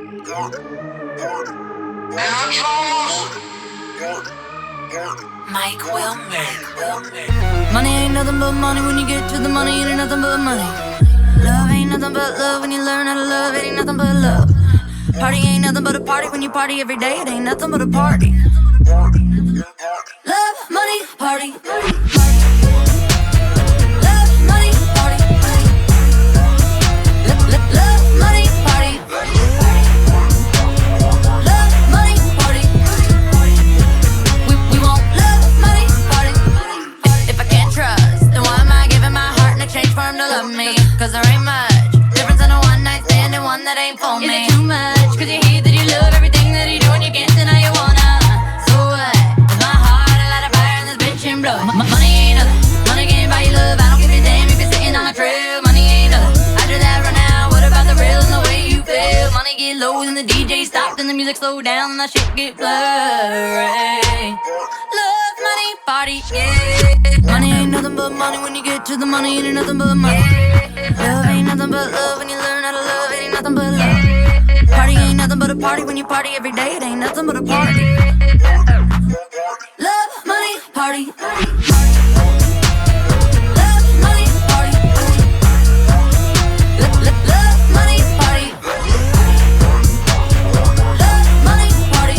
Mike will make. Money ain't nothing but money. When you get to the money, it ain't nothing but money. Love ain't nothing but love. When you learn how to love, it ain't nothing but love. Party ain't nothing but a party. When you party every day, it ain't nothing but a party. Love, money, party. Love, money, party. Love, money, party. Love, money, party. We want love, money, party. If I can't trust, then why am I giving my heart in exchange for him to love me? Cause there ain't much difference in a one night stand and one that ain't for me. Is it too much? Cause you hear that you love everything that he do and you can't deny you wanna. So what? Is my heart a light of fire and this bitch ain't blowing? Money ain't nothing. Money can't buy you love. I don't give a damn if you're sitting on a trail. Money ain't nothing. After that run out, what about the real and the way you feel? Money get low and the DJ stopped and the music slow down and that shit get blurry. Love, money, party, yeah. Money ain't nothing but money. When you get to the money, it ain't nothing but money. Love ain't nothing but love. When you learn how to love, it ain't nothing but love. Party ain't nothing but a party. When you party every day, it ain't nothing but a party. Love, money, party. Love, money, party. Love, money, party. Love, money, party.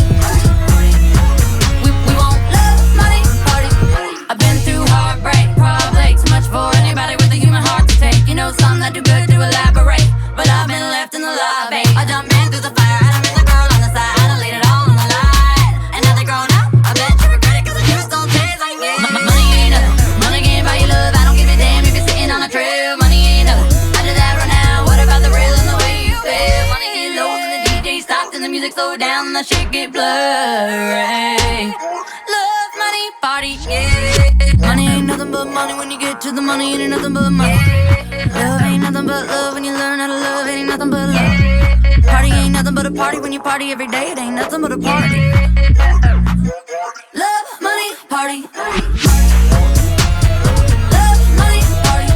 We want love, money, party. I've been through heartbreak, probably too much for anybody with a human heart to take. You know something that do good to elaborate, but I've been left in the lobby. I jumped in through the fire, and I met the girl on the side. I laid it all on the line, and now they're grown up. I bet you regret it, cause the juice don't taste like it. Money ain't nothing. Money can't buy you love. I don't give a damn if you're sitting on a trail. Money ain't nothing. After that run out, what about the real and the way you feel? Money get low and the DJ stopped and the music slowed down and the shit get blurry. Love, money, party, yeah. Money ain't nothing but money. When you get to the money, it ain't nothing but money. Love ain't nothing but love. When you learn how to love, it ain't nothing but love. Party ain't nothing but a party. When you party every day, it ain't nothing but a party. Love, money, party. Love, money, party.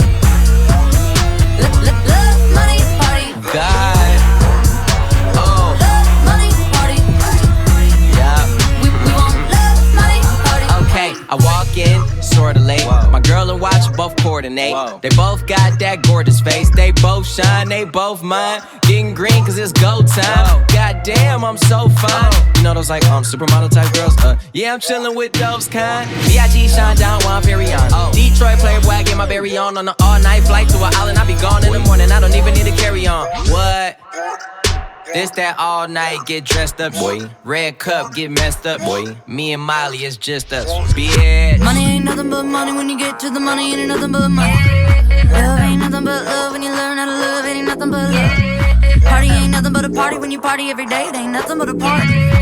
Love, money, party. God. Oh. Love, money, party. Yeah. We want love, money, party. Okay, I walk in, sorta late. My girl and watch both coordinate. They both got that gorgeous face. They both shine, they both mine. Getting green cause it's go time. Goddamn, I'm so fine. You know those like supermodel type girls? Yeah, I'm chillin' with those kind. B.I.G. shine down while I'm very on. Detroit playboy, I get my berry on an all-night flight to an island. I be gone in the morning, I don't even need to carry on. What? This that all night, get dressed up, boy. Red cup, get messed up, boy. Me and Molly, it's just us, bitch. Money ain't nothing but money. When you get to the money, it ain't nothing but money. Love ain't nothing but love. When you learn how to love, it ain't nothing but love. Party ain't nothing but a party. When you party every day, it ain't nothing but a party.